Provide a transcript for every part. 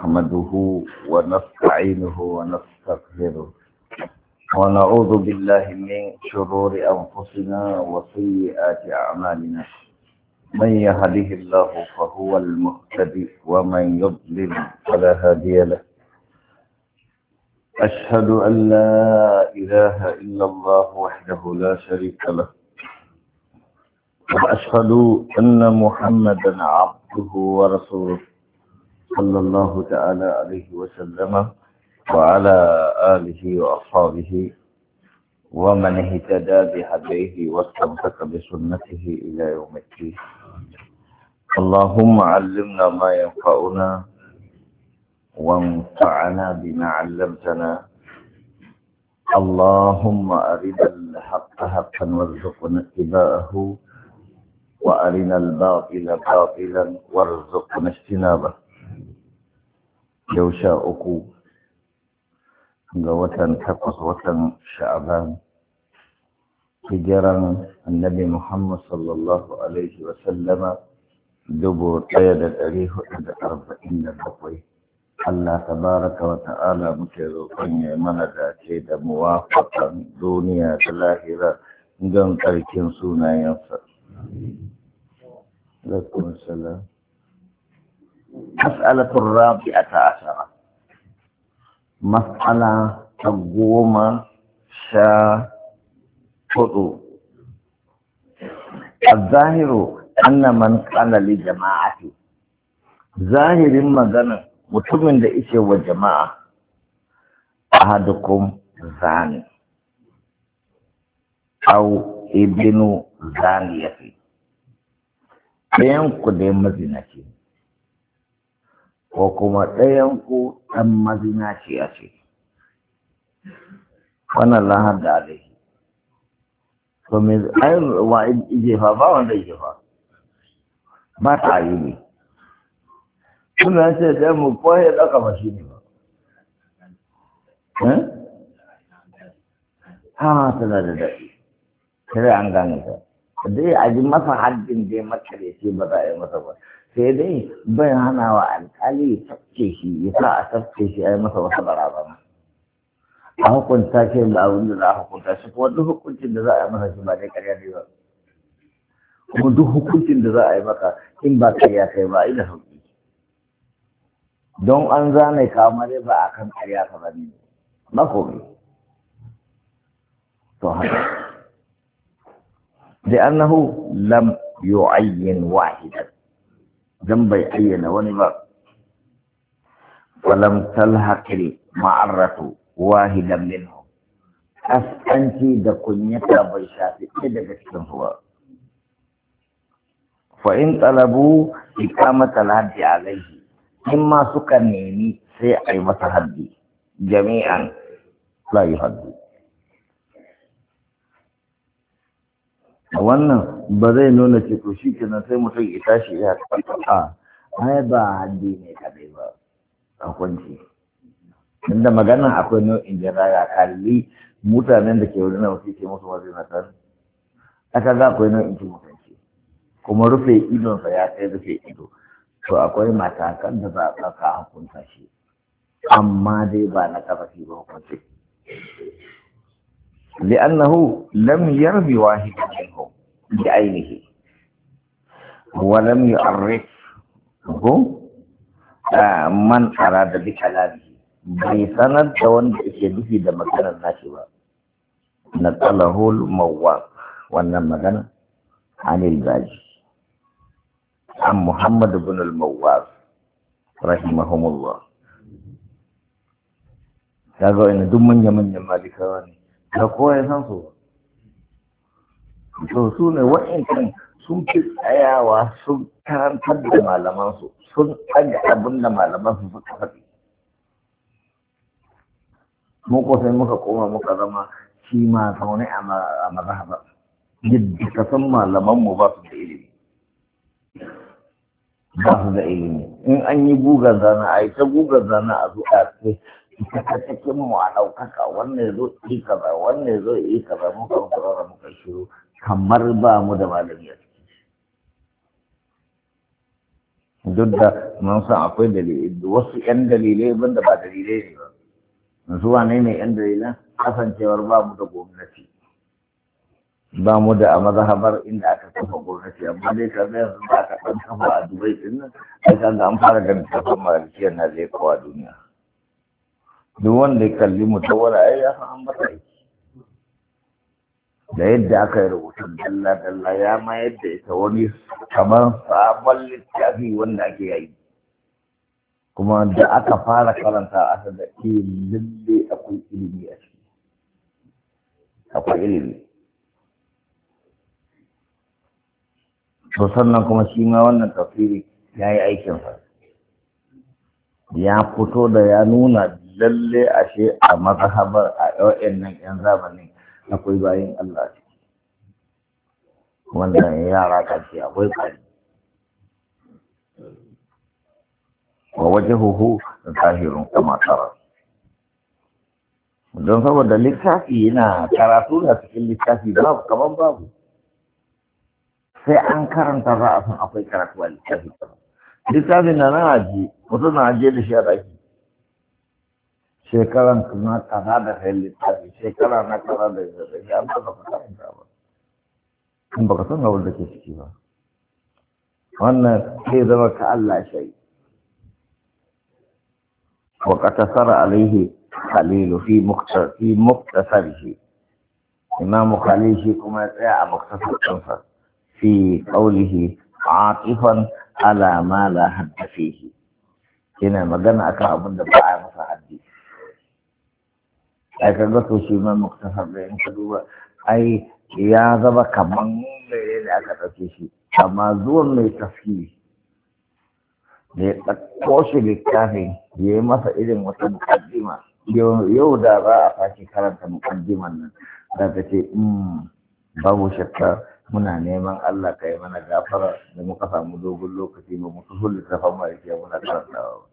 نحمده ونستعينه ونستغفره ونعوذ بالله من شرور أنفسنا وسيئات أعمالنا. من يهده الله فهو المهتدي ومن يضلل فلا هادي له. أشهد أن لا إله إلا الله وحده لا شريك له، وأشهد أن محمدا عبده ورسوله صلى الله تعالى عليه وسلم وعلى آله وأصحابه ومن اهتدى بهديه واستمسك بسنته إلى يوم الدين. اللهم علمنا ما ينفعنا وانفعنا بما علمتنا. اللهم أرنا الحق حقا وارزقنا اتباعه وأرنا الباطل باطلا وارزقنا اجتنابه. يوشا أكو وطن تقص وطن شعبان hijiran annabi Muhammad sallallahu alaihi wasallam 1447. Allah tabaraka wa ta'ala muke roƙon ya mana dace da muwafaqan duniya da lahira don ƙarkin sunayensa. Alaikum salam. Mas'alatu rabi'ata ashara. Mas'ala ta 14. الظاهر أن من قال لجماعة ظاهر مغنى mutumin da ishe wa jama'a ahadukum zani au ibnu zaniyati, ɗayan ku dai mazinaci ko kuma ɗayan ku ɗan mazinaci a ce, wannan lahar da alaihi to me ayin wa ijefa ba wanda ijefa ba ta yi ne suna ce da mu koya ɗaka ba shi ne ba. Ha tana da daɗi, kare an gane ta. Dai a ji masa haddin dai makare ce ba za a yi masa ba. Sai dai bai hana wa alƙali ya tafke shi, ya sa a tafke shi a yi masa wata barazana. A hukunta shi da abin da za a hukunta shi, kuma duk hukuncin da za a yi masa shi ba dai ƙarya ne ba. Kuma duk hukuncin da za a yi maka in ba ƙarya kai ba, ina sauƙi. Don an zane kamar ba a kan ƙarya ka bane ba komai to haka da annahu lam yu'ayyin wahidan dan bai ayyana wani ba, walam talhaqi ma'arratu wahidan minhu, askanci da kunyata bai shafi ɗaya daga cikin su ba. Fa in talabu iqamata al-haddi alayhi, in ma suka nemi sai a yi masa haddi jami'an la yi haddi. Wannan ba zai nuna ce to shi kenan sai mutum ya tashi ya taɓa ai ba haddi ne kadai ba hukunci. Inda maganan akwai nau'in jaraya, kalli mutanen da ke wurin na wasu ke musu wasu natar aka ga akwai nau'in cin mutunci kuma rufe idonsa ya kai rufe ido. To akwai matakan da za a ɗauka hukunta shi, amma dai ba na ƙafafi ba hukunci. Li'annahu lam yarbi wahidan minhum bi ainihi wa lam yu'arrif man arada bi kalamihi, bai sanar da wanda yake nufi da maganar nashi ba. Naqalahu al-Mawwaq, wannan magana anil Baji عن محمد بن المواز رحمهم الله. kaga ina duk manyan malikawa ne da kowa ya san su, to su ne wa'incan sun fi tsayawa sun karantar da malamansu, sun ɗaga abin da malamansu suka faɗi. mu ko sai muka koma muka zama shi ma zaune a mazhaba yadda ka san malamanmu ba su da ilimi, ba su da ilimi. In an yi gugar zana a yi ta gugar zana a zuwa ce ita ta cikin mu a ɗaukaka, wannan zo yi kaza, wannan zo yi kaza, muka rara muka shiru kamar ba mu da malami a ciki. duk da mun san akwai dalilai wasu 'yan dalilai banda ba dalilai ne ba zuwa ne 'yan dalilan kasancewar ba mu da gwamnati ba mu da a mazhabar inda aka kafa gwamnati amma dai ka ga yanzu da aka ɗan kafa a Dubai din nan sai ka ga an fara ganin kafin malikiyar na zai kowa duniya duk wanda ya kalli mutawara ai ya san an masa aiki da yadda aka yi rubutun dalla-dalla ya ma yadda ita wani kamar sabon littafi wanda ake yi kuma da aka fara karanta aka da lalle akwai ilimi a ciki akwai ilimi to sannan kuma shi ma wannan tafsiri ya yi aikinsa ya fito da ya nuna lalle ashe a mazhabar a yau nan yan zamanin akwai bayin Allah ce wanda yara kace akwai bari wa wajhuhu zahirun kama tara don saboda littafi yana karatu da cikin littafi babu kaman babu sai an karanta za a san akwai karatu a littafi littafin na aji mutum na ajiye da shi a ɗaki shekaran na kaza da kai littafi shekara na kaza da zai an ba ka karanta ba in baka san abin da ke ciki ba wannan sai zama ka Allah shai wa qatasara alaihi khalilu fi muktasarihi imam khalil shi kuma ya tsaya a muktasarsa fi qawlihi atifan ala ma la hadda fihi yana magana akan abin da ba a masa haddi ai kaga to shi ma muktasar da in ka duba ai ya zama kaman mai da aka ɗauke shi amma zuwan mai tafsiri da ya ɗauko shi littafin ya yi masa irin wata mukaddima yau da za a sake karanta mukaddiman nan za ta ce babu shakka muna neman Allah ka yi mana gafara da muka samu dogon lokaci ba mutu sun littafin ma'aikiyar muna karantawa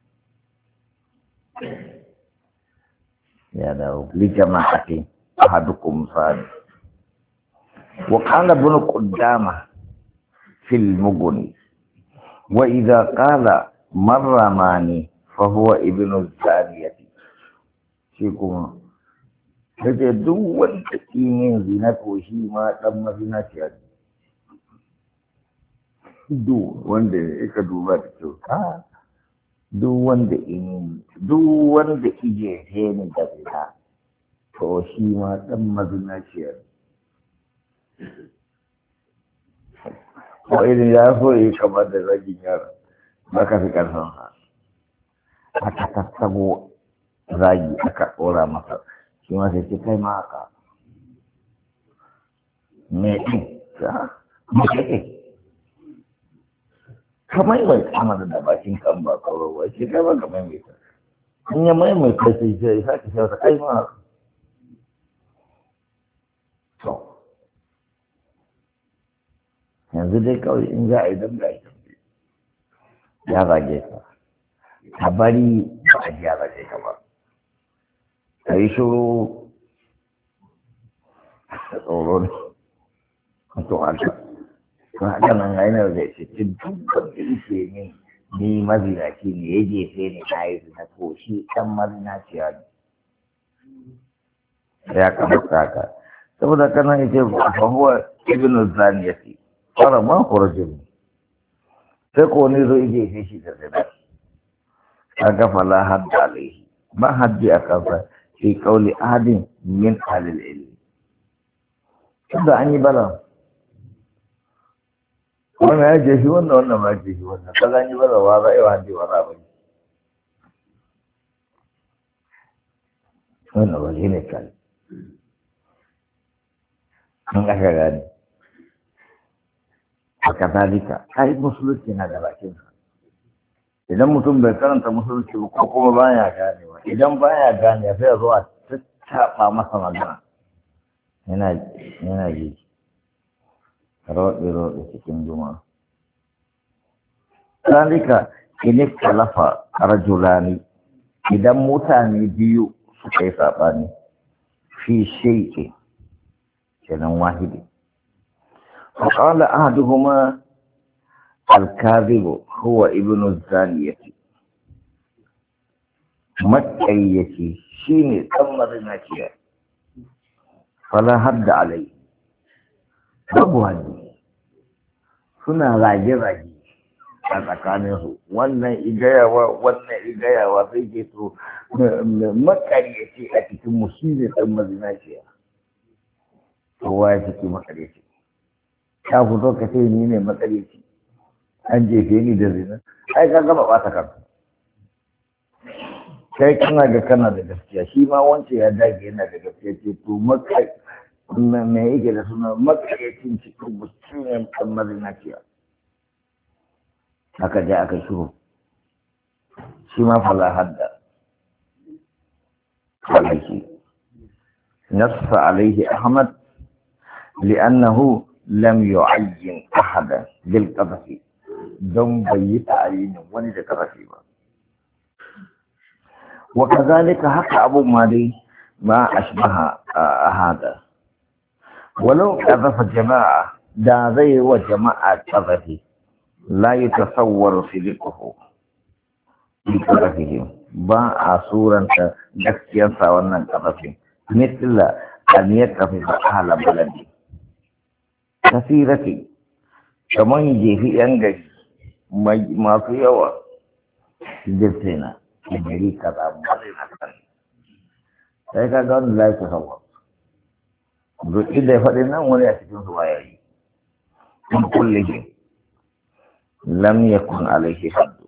ya dawo lijama'ati ahadukum sani وقال ابن قدامة في المغني وإذا قال من رماني فهو ابن الزانية شيكما kace duk wanda yin zina ko shi ma dan mazina ce duk wanda yake duba da kyau duk wanda ije ne da zina to shi ma dan mazina ce ko idan ya so yi kamar da zagin yara ba ka fi ƙarfin sa aka tattabo zagi aka ɗora masa shi ma sai ce kai ma haka me ɗin me kake ka maimaita mana da bakin kan ba kawai wai ce kai ba ka maimaita in ya maimaita sai ya sake shauta kai ma haka yanzu dai kawai in za a yi don ga ya zage ka ka bari ba a ji ya zage ka ba ka yi shuru da tsoro ne to haka to haka nan ga yana da ce duk wanda yake ne ni mazinaci ne ya jefe ne na yi zina ko shi ɗan mazinaciya ne ya kamata haka saboda kana yace fa huwa ibnu zaniyati fara ma kurjin sai ko ne zo ije shi da zina kaga fala hadda alaihi ba haddi akan sa fi qawli ahadin min ahli al-ilm tunda an yi bala wannan ya je shi wannan ma je shi wannan kaga an yi bala wa za a yi wa haddi wa za ba wannan ba shi ne kai an aka gani haka zalika ai musulunci na da bakin sa idan mutum bai karanta musulunci ba ko kuma baya ganewa idan baya ganewa sai ya zo a tattaɓa masa magana yana ji roɗe cikin juma'a zalika in ikhtalafa rajulani idan mutane biyu suka yi saɓani fi shay'in kenan wahidi فقال أحدهما الكاذب هو ابن الزانية مكية شيني تمر ناكية فلا حد عليه babu hannu suna rage-rage a tsakaninsu wannan igayawa sai ke so makaryaci a cikin mushi ne ɗan mazinaciya kowa ya ciki makaryaci ta fito ka ce ni ne makaryaci an jefe ni da zina ai ka gaba ɓata kanka kai kana ga kana da gaskiya shi ma wance ya dage yana da gaskiya ce to me yake da suna matsayacin cikin mutumin ɗan mazinaciya aka je aka shiru shi ma fala hadda alaihi nassa alaihi ahmad li'annahu lam yu'ayyin ahadan bil qadfi don bai yi ta'ayinin wani da qadfi ba wa kadhalika haka abu mali ma ashbaha hada ولو قذف جماعة دا زي وجماعة قذفه لا يتصور صدقه في قذفهم باع صورا كجسيا سوانا قذفه مثل أن يقذف أهل بلدي كثيرة كما يجي في أنجز ما في يوم جسنا يجري كذا مرينا كذا هيك قال لا يتصور duk inda ya faɗi nan wani a cikin su baya yi in kullihi lam yakun alaihi haddu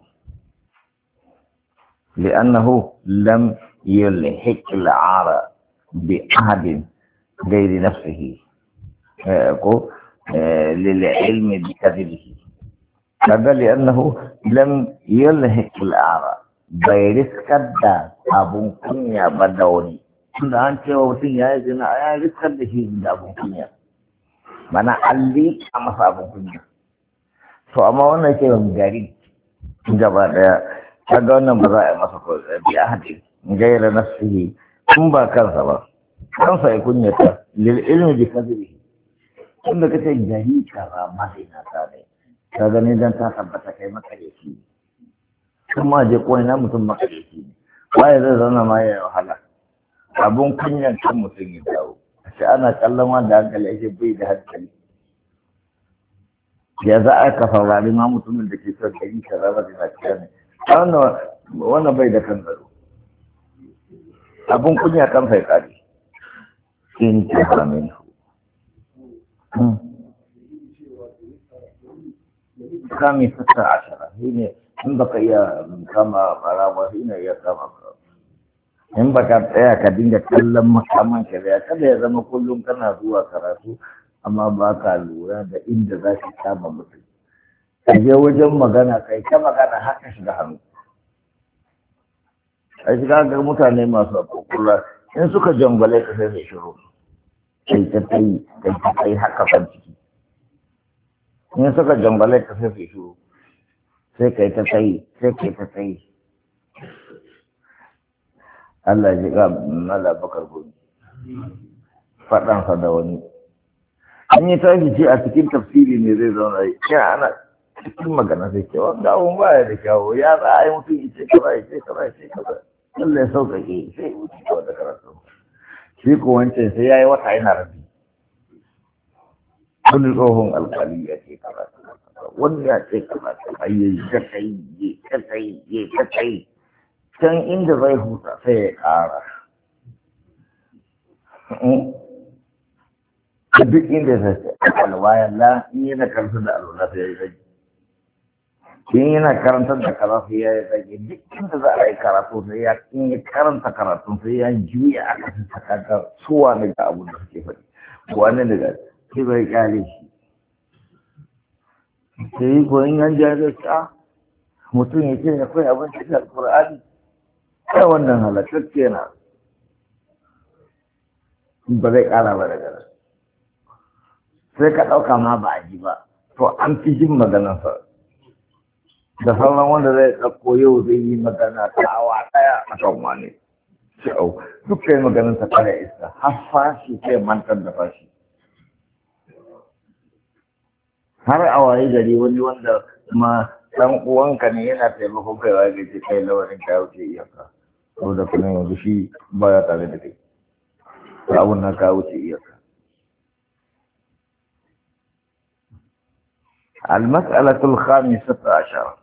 li'annahu lam yulhiq al'ara bi ahadin ghairi nafsihi ko lil'ilmi bi kadhibihi kaga li'annahu lam yulhiq al'ara bai riskar da abun kunya ba da wani tunda an cewa mutum ya yi zina ya riskar da shi da abin kunya mana an liƙa masa abin kunya to amma wannan ke gari gaba daya kaga wannan ba za a yi masa bi a haɗe gaira nafsihi in ba kansa ba kansa ya kunyata lil ilmi bi kadhibi tunda kace gari kaza madina ta ne ka gani dan ta tabbata kai makareci kuma je ko ina mutum makareci ne waye zai zauna ma ya wahala abun kunyan kan mutum ya dawo sai ana kallon wanda hankali ake bai da hankali ya za a ka saurari ma mutumin da ke son gari ka zama da lafiya ne wannan bai da kan zaro abun kunya kan sai kare in ce haramin kami sassa ashara shi ne in baka iya kama barawa shi ne ya kama in ba ka tsaya ka dinga kallon makaman shari'a kada ya zama kullum kana zuwa karatu amma ba ka lura da inda za ka kama mutum ka je wajen magana kai ta magana haka shiga hannu a shiga ga mutane masu kokula in suka jangwale ka sai mai shiru kai ta kai haka ban ciki in suka jangwale ka sai mai shiru sai kai ta tsayi Allah ji ga mala bakar gobe faɗansa da wani an yi tashi ce a cikin tafsiri ne zai zauna ya ana cikin magana sai cewa gawon baya da kyawo ya za a yi mutum ya ce kaza ya ce kaza ya ce kaza Allah ya sauƙaƙe sai ya wuce kawai da karatu shi ko wancan sai ya yi wata yana rabi wani tsohon alƙali ya ce kaza wani ya ce kaza ya kai can inda zai huta sai ya ƙara duk inda zai ce alwayan la in yana karanta da alwala sai ya yi zagi in yana karantar da karatu ya yi zagi duk inda za a yi karatu sai ya in ya karanta karatu sai ya juya a kasin sakaka suwa daga abin da suke faɗi wani daga sai bai kyale shi sai ko in yan jari ta mutum ya ce akwai abin cikin alƙur'ani kai wannan halattacce na ba zai ƙara ba daga nan sai ka ɗauka ma ba a ji ba to an fi jin maganarsa da sauran wanda zai ɗauko yau zai yi magana ta awa ɗaya a kan wani shi'au duk kai maganarsa kare iska har fashi sai mantar da fashi har a waye gari wani wanda ma ɗan uwanka ne yana taimakon kai wa ga kai lawarin ka wuce iyaka ko da kuma yanzu shi baya tare da kai abun na ka wuce iyaka. المسألة الخامسة عشرة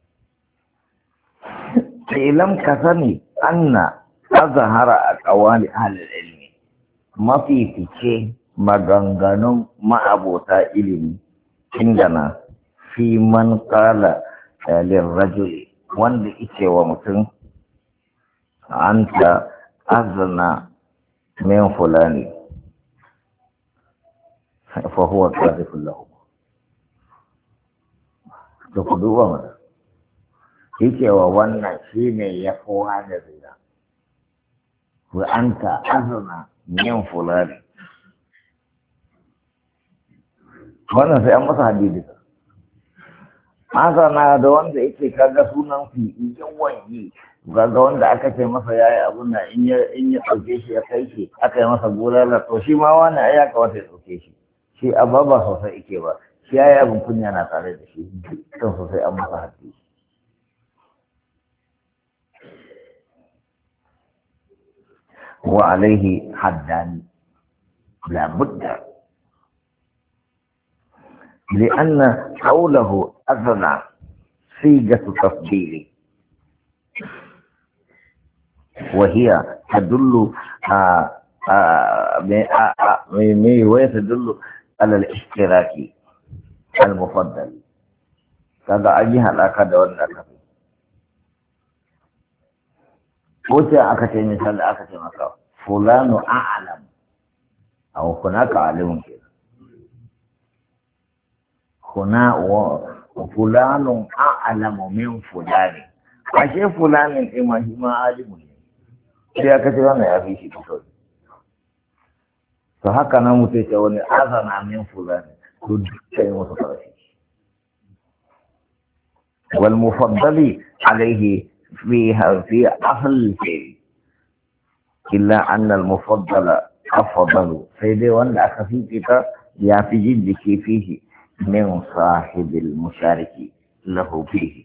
اعلم كثني أن أظهر أقوال أهل العلم ما في شيء مغنغن ما أبوتا علم عندنا في من قال للرجل وان إيش ومتن أنت أغنى من فلان فهو كاذب له. تقولوا ما إيش وانا شيء يفوها نزيلا وأنت أغنى من فلان. wannan sai an masa hadisi haka na da wanda yake kaga sunan fi yawan yi kaga wanda aka ce masa yayi abun nan in ya dauke shi ya kai shi aka yi masa bulala to shi ma wani ai aka wata ya dauke shi shi abba ba sosai yake ba shi yayi abun kunya na tare da shi kan sosai an masa hadisi wa alaihi haddani la budda لأن قوله أذنى صيغة تفضيل وهي تدل ويتدل على الاشتراك المفضل كذا أيها الأكاد والأكاد وجاء أكتب مثال أكتب مثال فلان أعلم أو هناك عالم كده هنا وفلان أعلم من فلان أشياء فلان إما عالم sai aka ce wannan ya fi shi kawai to haka nan mutum ce wani azana min fulani to dukkan wasu ƙarfi wal mufaddali alaihi fi asl fi illa anna al mufaddala afdalu sai dai wanda aka fi kita ya fi jiddiki fihi من صاحب المشارك له فيه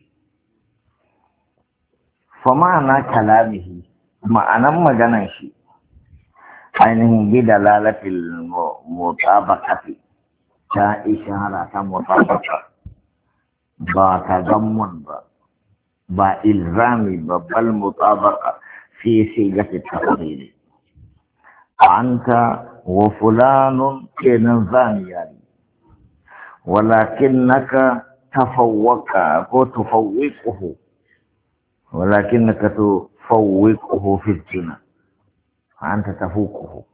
فمعنى كلامه معنى مجنشي أنه بدلالة المطابقة كإشارة مطابقة با تضمن با إلزام بل مطابقة في صيغة التقرير أنت وفلان كنظام يعني ولكنك تفوقه في الزنا أنت تفوقه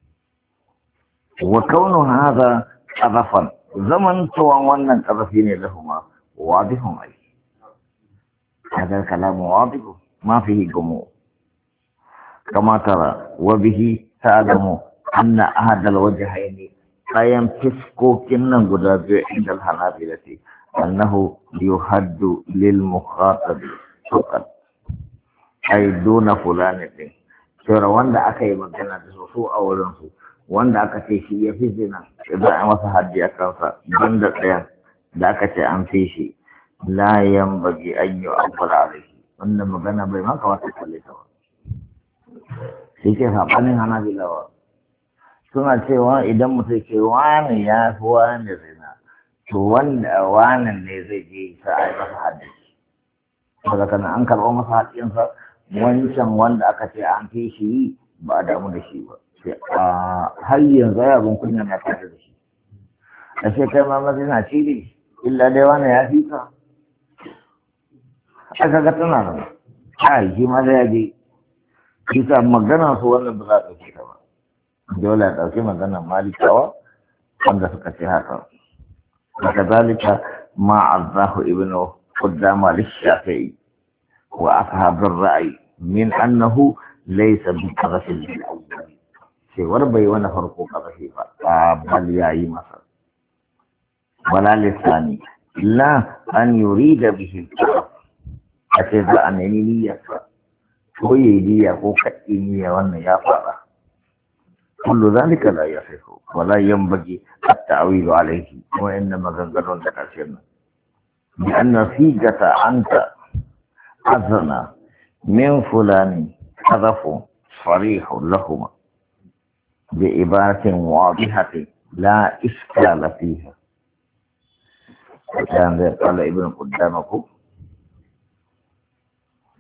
وكون هذا قذفا زمن وانا قذفين لهما واضح أي هذا الكلام واضح ما فيه جموع كما ترى وبه تعلم أن أحد الوجهين kayan fiskokin nan guda biyu inda al-hanabilati annahu yuhaddu lil mukhatab faqat ay duna fulani din sura wanda aka yi magana da su a wurin su wanda aka ce shi ya fi zina idan an masa haddi a kansa banda ɗayan da aka ce an fi shi la yanbaghi an yu'abbara alayhi wannan magana bai maka wata kalle ta ba shi ke sabanin hanabilawa suna cewa idan mutum ke wani ya fi wani zina to wanda wani ne zai je sa a yi masa hadisi saboda kana an karɓo masa haƙƙinsa wancan wanda aka ce an fi shi ba a damu da shi ba har yanzu ya bin kunya na tare da shi a ce kai ma mazina ci ne illa dai wani ya fi ka aka ga tana nan ai shi ma zai yaje kisa magana su wannan ba za a ɗauke ta ba dole a ɗauki maganar malikawa wanda suka ce haka haka zalika ma azzahu ibnu qaddama lish-shafi'i wa ashabir ra'i min annahu laysa bi qadhfi al-awwal sai war bai wani farko qadhfi ba bal yayi masa wala lisani la an yurida bihi ake za a nemi niyyarsa ko yayi niyya ko kaɗi niyya wannan ya fara كل ذلك لا يصح ولا ينبغي التعويل عليه وإنما غنغرون ذكرنا بأن فيجة أنت أذن من فلان هدف صريح لهما بعبارة واضحة لا إشكال فيها. كان قال ابن قدامه